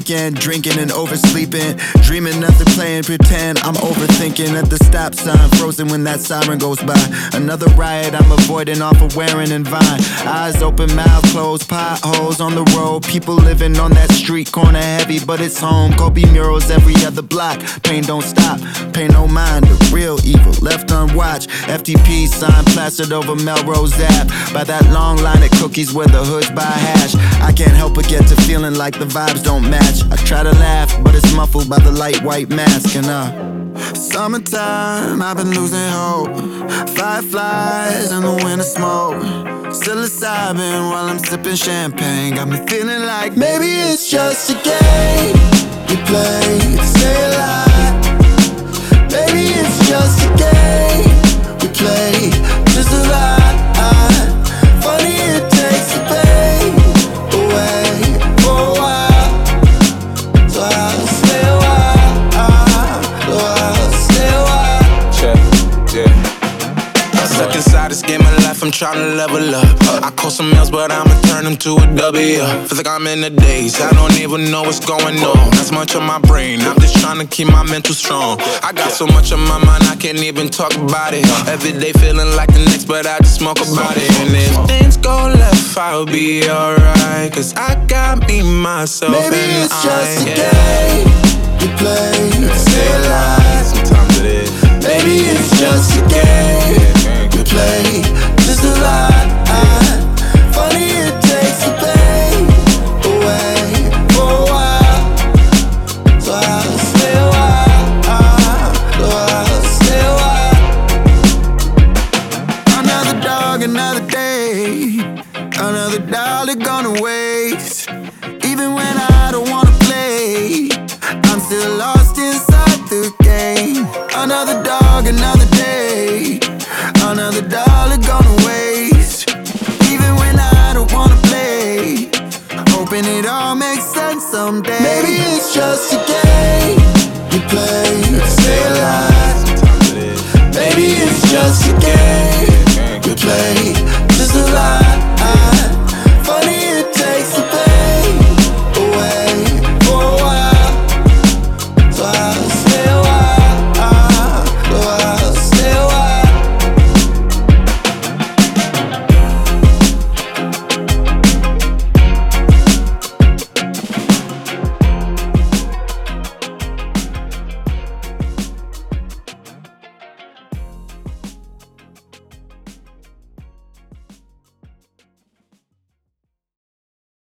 weekend, drinking and oversleeping, dreaming nothing, playing pretend. I'm overthinking at the stop sign, frozen when that siren goes by. Another riot I'm avoiding off of Warren and Vine. Eyes open, mouth closed, potholes on the road. People living on that street corner heavy, but it's home. Kobe murals every other block. Pain don't stop, pay no mind. The real evil left unwatched. FTP sign plastered over Melrose Ave. By that long line of cookies where the hoods buy hash. I can't help but get to feeling like the vibes don't match. I try to laugh, but it's muffled by the light white mask. And summertime, I've been losing hope. Fireflies in the winter smoke. Psilocybin while I'm sipping champagne. Got me feeling like maybe it's just a game we play to stay alive. Maybe it's just a game we play to survive. Funny it takes the pain away for a while, so I'll stay a while, so I'll stay a while. Check, yeah. I'm stuck inside this game of life, I'm trying to level up. I call some L's, but I'ma turn them to a W. Feel like I'm in the days, I don't even know what's going on. Not so much on my brain, I'm just trying to keep my mental strong. I got so much on my mind, I can't even talk about it. Every day feeling like the next, but I just smoke about it. And if things go left, I'll be alright, cause I got me, myself, maybe and it's just a game we play to stay alive. Sometimes it is. Maybe it's just a game we play to survive. Funny it takes the pain away for a while, so I'll stay a while, so I'll stay a while. Another dog, another day, another dollar gonna waste. Even when I don't wanna play, I'm still lost inside the game. Another dog, another day, another dollar gonna waste. Even when I don't wanna play, hoping it all makes sense someday. Maybe it's just a game we play